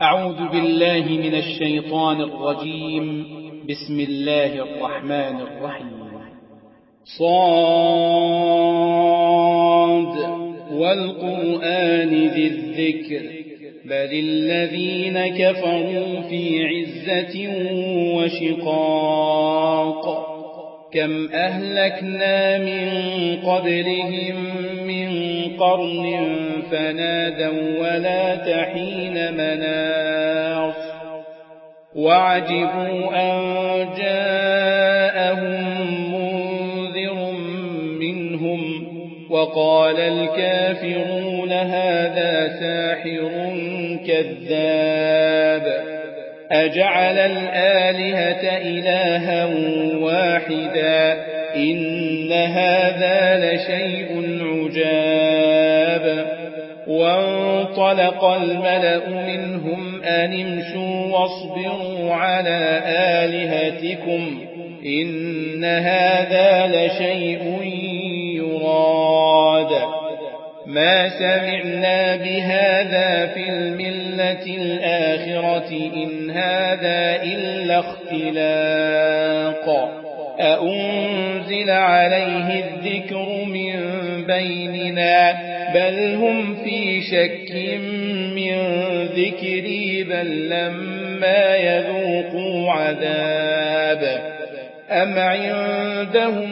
أعوذ بالله من الشيطان الرجيم. بسم الله الرحمن الرحيم. صاد والقرآن ذي الذكر بل الذين كفروا في عزة وشقاق كم أهلكنا من قبلهم من قرن فنادوا ولا تحين مناص وعجبوا أن جاءهم منذر منهم وقال الكافرون هذا ساحر كذاب أجعل الآلهة إلها واحدا إن هذا لشيء عجاب وانطلق الملأ منهم أن امشوا واصبروا على آلهتكم إن هذا لشيء يراد ما سمعنا بهذا في الملة الآخرة إن هذا إلا اختلاق أأنزل عليه الذكر من بيننا بل هم في شك من ذكري بل لما يذوقوا عذاب أم عندهم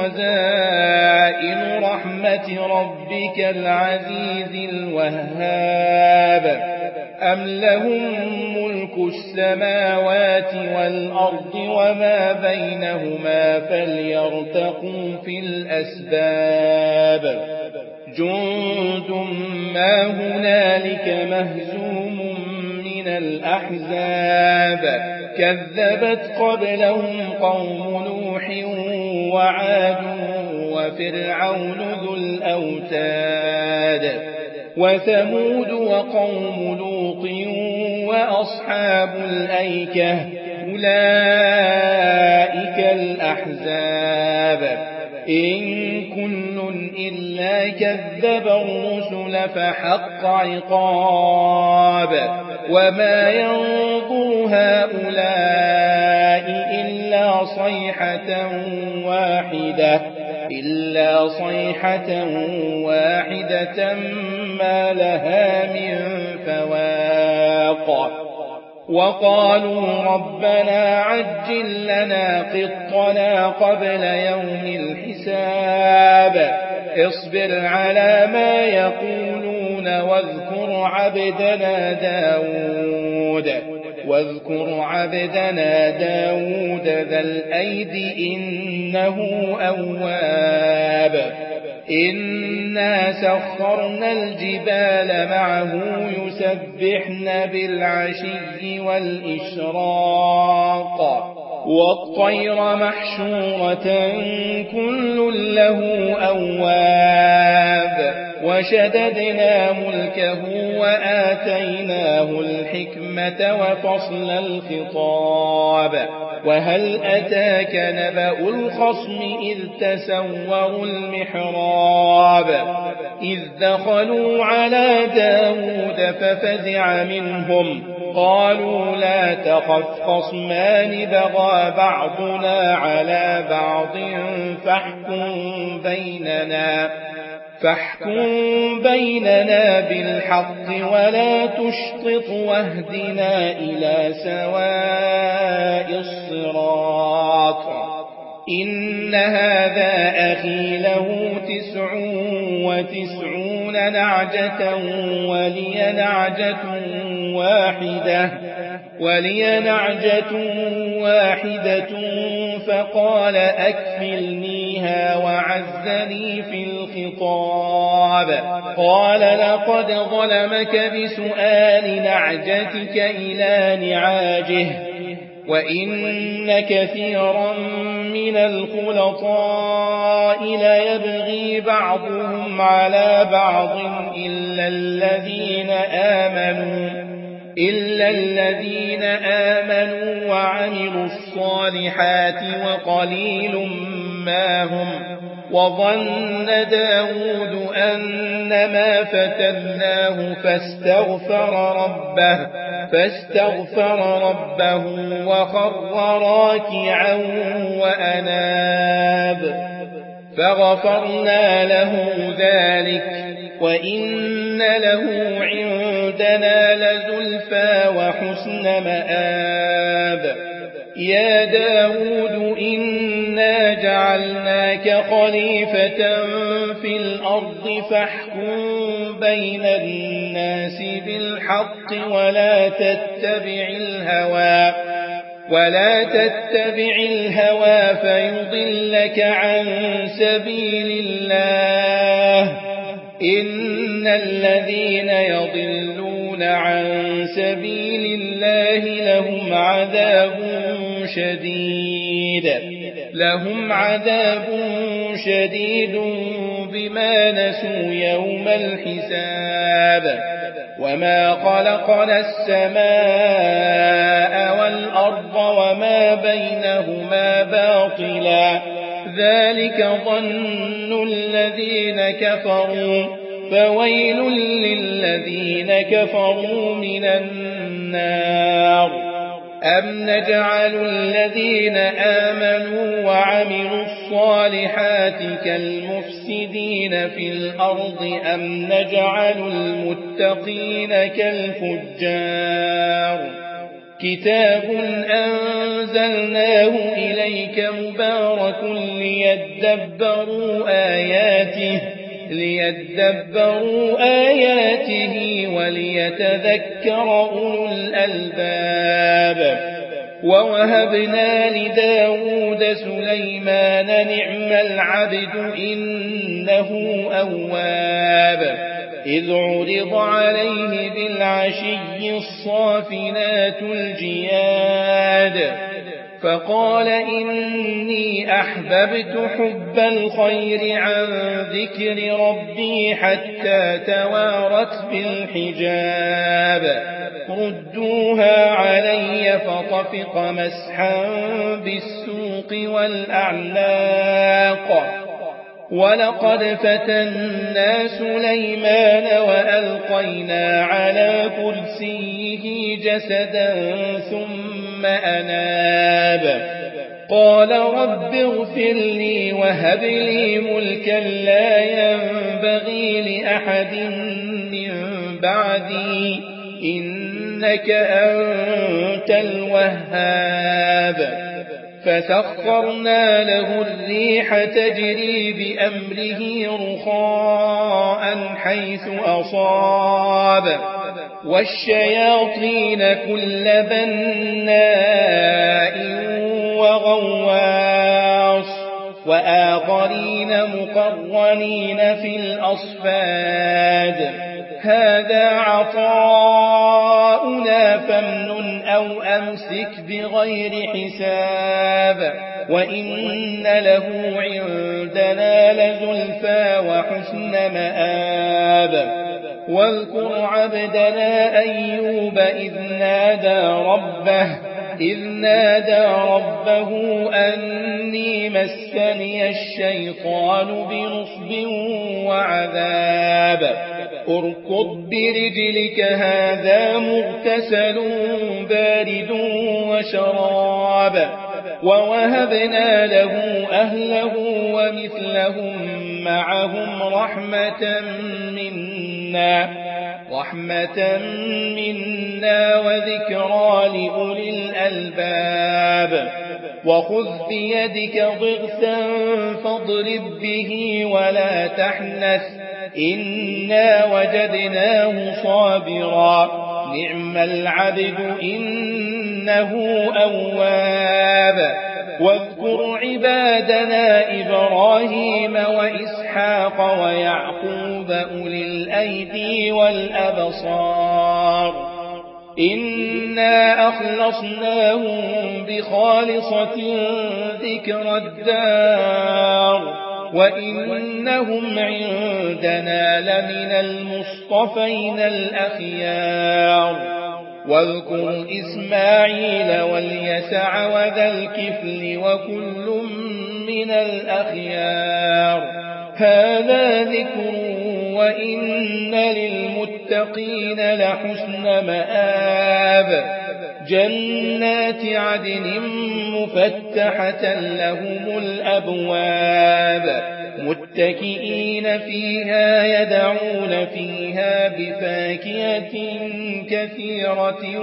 خزائن رحمة ربك العزيز الوهاب أم لهم ملك السماوات والأرض وما بينهما فليرتقوا في الأسباب جند ما هنالك مهزوم من الأحزاب كذبت قبلهم قوم نوح وعاد وفرعون ذو الأوتاد وثمود وقوم لوط وأصحاب الأيكة أولئك الأحزاب إن كل إلا كذب الرسل فحق عقاب وما ينظر هؤلاء إلا صيحة واحدة ما لها من فواق وقالوا ربنا عجل لنا قطنا قبل يوم الحساب اصبر على ما يقولون واذكر عبدنا داود ذا الأيد إنه أواب إنا سخرنا الجبال معه يسبحن بالعشي والإشراق والطير محشورة كل له أواب وشددنا ملكه وآتيناه الحكمة وفصل الخطاب وهل أتاك نبأ الخصم إذ تسوروا المحراب إذ دخلوا على داود ففزع منهم قالوا لا تخف خصمان بغى بعضنا على بعض فاحكم بيننا بالحق ولا تشطط واهدنا إلى سواء الصراط إن هذا أخي له 99 نعجة ولي نعجة واحدة فقال أكفلنيها وعزني في الخطاب قال لقد ظلمك بسؤال نعجتك إلى نعاجه وإن كثيرا من الخلطاء ليبغي بعضهم على بعض إلا الذين آمنوا وعملوا الصالحات وقليل ما هم وظن داود أنما فتناه فاستغفر ربه فاستغفر ربه وخر راكعا وأناب فغفرنا له ذلك وإن له عندنا لزلفى وحسن مآب يا داود إنا جعلناك خليفة في الأرض فاحكم بين الناس بالحق ولا تتبع الهوى فيضلك عن سبيل الله إن الذين يضلون عن سبيل الله لهم عذاب شديد بما نسوا يوم الحساب وما خلقنا السماء والأرض وما بينهما باطلا ذلك ظن الذين كفروا فويل للذين كفروا من النار أم نجعل الذين آمنوا وعملوا الصالحات كالمفسدين في الأرض أم نجعل المتقين كالفجار كتاب أنزلناه إليك مبارك ليدبروا آياته وليتذكر أولو الألباب ووهبنا لداود سليمان نعم العبد إنه أواب إذ عرض عليه بالعشي الصافنات الجياد فقال إني أحببت حب الخير عن ذكر ربي حتى توارت بالحجاب ردوها علي فطفق مسحا بالسوق والأعناق ولقد فتنا سليمان وألقينا على كرسيه جسدا ثم أناب قال رب اغفر لي وهب لي ملكا لا ينبغي لأحد من بعدي إنك أنت الوهاب فسخرنا له الريح تجري بأمره رخاء حيث أصاب والشياطين كل بناء وغواص وآخرين مقرنين في الأصفاد هذا عطاؤنا فامنن أو أمسك بغير حساب وإن له عندنا لزلفى وحسن مآب واذكر عبدنا أيوب إذ نادى ربه أني مسني الشيطان بنصب وعذاب اركض برجلك هذا مغتسل بارد وشراب ووهبنا له أهله ومثلهم معهم رحمة منا وذكرى لأولي الألباب وخذ بيدك ضغثا فاضرب به ولا تحنث إنا وجدناه صابرا نعم العبد إنه أواب واذكر عبادنا إبراهيم وإسحاق ويعقوب أولي الأيدي والأبصار إنا أخلصناهم بخالصة ذكر الدار وإنهم عندنا لمن المصطفين الأخيار واذكر إسماعيل واليسع وذا الكفل وكل من الأخيار هذا ذكر وإن للمتقين للمتقين لحسن مآب جنات عدن مفتحة لهم الأبواب متكئين فيها يدعون فيها بفاكهة كثيرة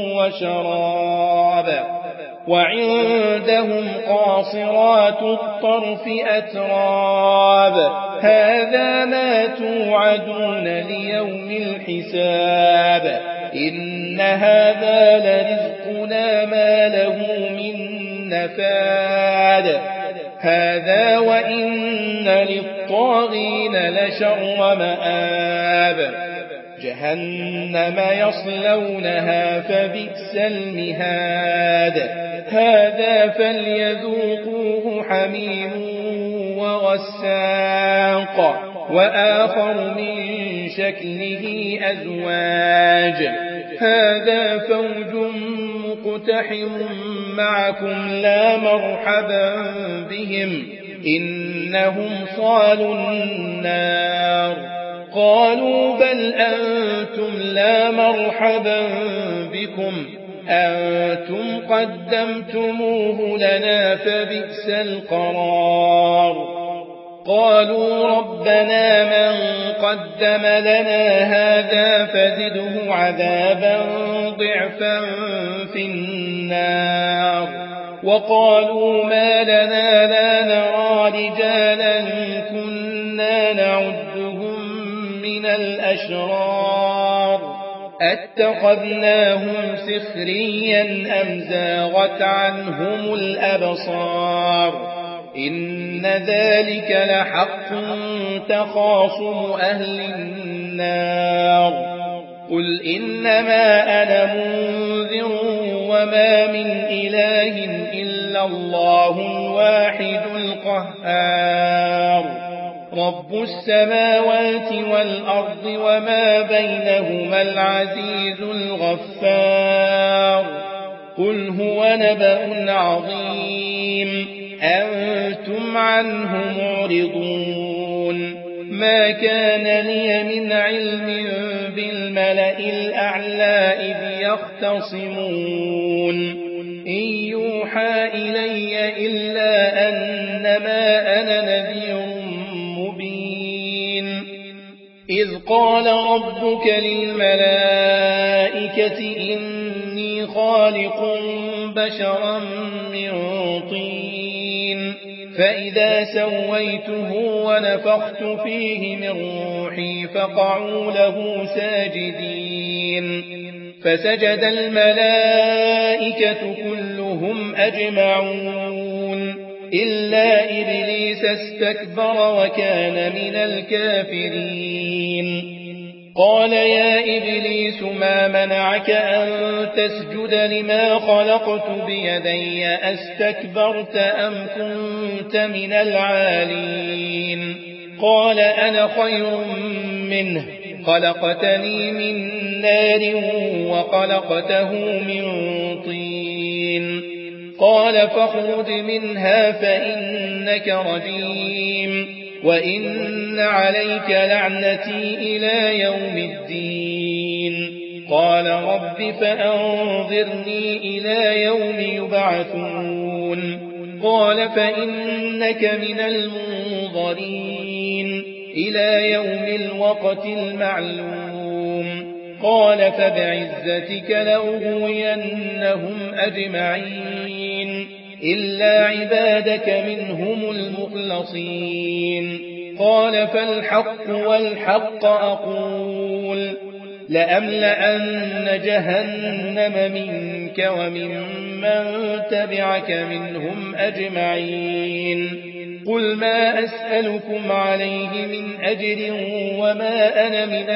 وشراب وعندهم قاصرات الطرف أتراب هذا ما توعدون ليوم الحساب إن هذا لرزقنا ما له من نفاد هذا وإن للطاغين لشر مآب جهنم يصلونها فبئس المهاد هذا فليذوقوه حميم وغساق وآخر من شكله أزواج هذا فوج مقتحم معكم لا مرحبا بهم إنهم صالوا النار قالوا بل أنتم لا مرحبا بكم أنتم قدمتموه لنا فبئس القرار قالوا ربنا من قدم لنا هذا فزده عذابا ضعفا في النار وقالوا ما لنا لا نرى رجالا كنا نعدهم من الأشرار أتخذناهم سخريا أم زاغت عنهم الأبصار إن ذلك لحق تخاصم أهل النار قل إنما أنا منذر وما من إله إلا الله الواحد القهار رب السماوات والأرض وما بينهما العزيز الغفار قل هو نبأ عظيم أنتم عنه معرضون ما كان لي من علم بالملأ الأعلى إذ يختصمون إن يوحى إلي إلا أنما أنا نذير مبين إذ قال ربك للملائكة إني خالق بشرا من طين فإذا سويته ونفخت فيه من روحي فقعوا له ساجدين فسجد الملائكة كلهم أجمعون إلا إبليس استكبر وكان من الكافرين قال يا إبليس ما منعك أن تسجد لما خلقت بيدي أستكبرت أم كنت من العالين قال أنا خير منه خلقتني من نار وخلقته من طين قال فاخرج منها فإنك رجيم وإن عليك لعنتي إلى يوم الدين قال رب فأنظرني إلى يوم يبعثون قال فإنك من المنظرين إلى يوم الوقت المعلوم قال فبعزتك لأغوينهم أجمعين إلا عبادك منهم المخلصين قال فالحق والحق أقول لأملأن جهنم منك وممن تبعك منهم أجمعين قل ما أسألكم عليه من أجر وما أنا من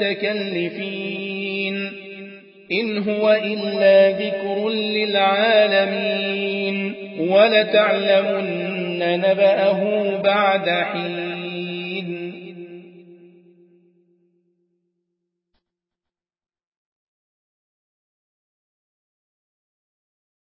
المتكلفين إن هو إلا ذكر للعالمين ولتعلمن نبأه بعد حين